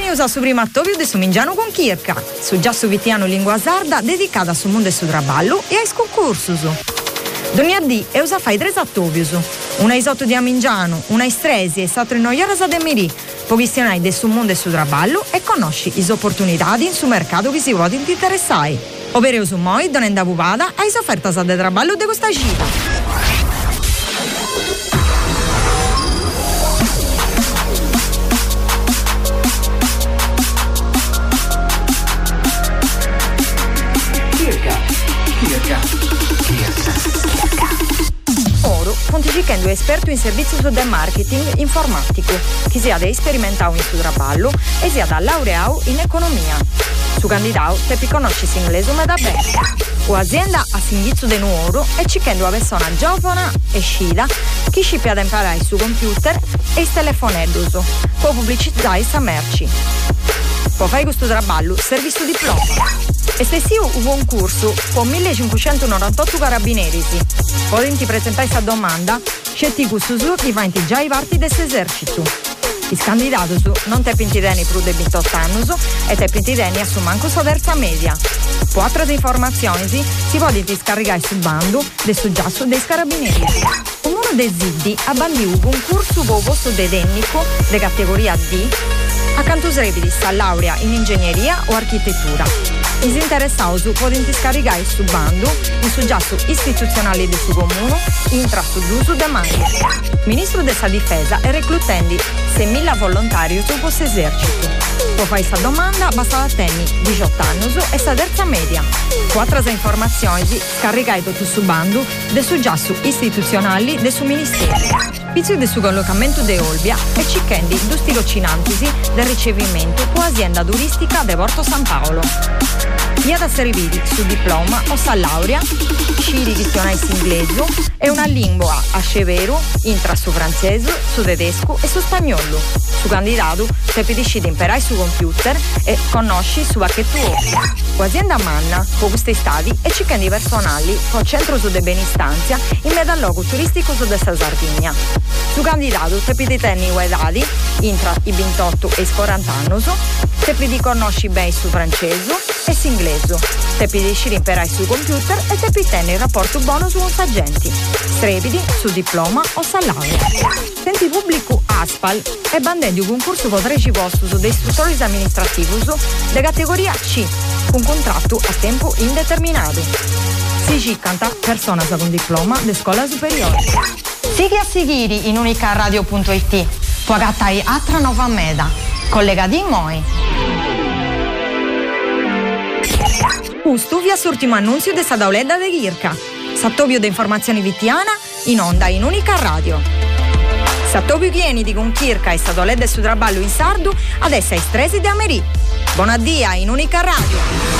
Benvenuti a su primo attovio de su Mingiano con Chirca, su già su Vittiano lingua sarda dedicata su mondo e su traballo e ai concursus. Donniardì e usa fai 3 attovius, una isotto di Amingiano, una istresi e satro in noiora de Miri, pochissimi de su mondo e su traballo e conosci le opportunità in su mercato che si vuole interessare. Ovvero su moi don endavuvada ai offertas de traballo de questa gita. Oro, pontificando esperto in servizio del marketing informatico, che sia da sperimentato in su traballo e sia da laureato in economia. Su candidato te conosci inglese ma da bene. O azienda a singizzo de nuoro e cicchendo una persona giovane e scida che scippa ad imparare su computer e il telefonedus, può pubblicizzare sa merci. Può fare questo traballo, serve su diploma. E se si un concorso con 1598 carabinieri, potenti presentare questa domanda, c'è questo su che va già i parti dell'esercito. I candidati non te pentideni più di 28 anni e te pentideni a su manco sua terza media. Per altre informazioni si può scaricare sul bando del suggiasso dei carabinieri. Uno dei ziddi ha bandito un concorso con posto de tecnico di categoria D accanto srebidi sta laurea in ingegneria o architettura. I interessati possono scaricare su bando il suggesto istituzionale del suo comune intra su d'uso de mani. Ministro della Difesa e reclutendo 6.000 volontari su questo esercito. Può fare questa domanda basta la tenni 18 anni e sta terza media. Quattro informazioni scaricate su bando del suggesto istituzionale del suo ministero. Pizio del suo collocamento de Olbia e cicchendi due tirocinantisi del ricevimento con azienda turistica de Porto San Paolo. Via da serviri su diploma o sa laurea, sciri dizionari inglese e una lingua a scevero intra su francese, su tedesco e su spagnolo. Su candidato te pedisci di imparare su computer e conosci su pacchetto Olbia. Con azienda manna, con questi stadi e cicchendi personali con centro su de benistanza in medallogo turistico su de Sardegna. Su candidato te pedi tenni uedadi intra i 28 e i 40 anni, te pedi conosci bene su francese e su inglese. Te pedisci di imparare su computer e te pedi il rapporto buono su un agenti. Strebidi su diploma o sa laurea. Senti pubblico Aspal e bandendo un concorso con 13 posti su dei istruttori amministrativi de categoria C con contratto a tempo indeterminato. Si ciccanta persona con diploma de scuola superiore. Sighi a seguire in unicaradio.it. Può gattare altra nuova meda. Collega di moi. Ustu vi assurtimo annunzio de Sadaoleda de Ghirca. Sattovio de informazioni vittiana in onda in Unica Radio. Sattovio pieni di con Chirca e Sadaoleda su traballo in sardo adesso ai stresi de Amerit. Buon addia in Unica Radio.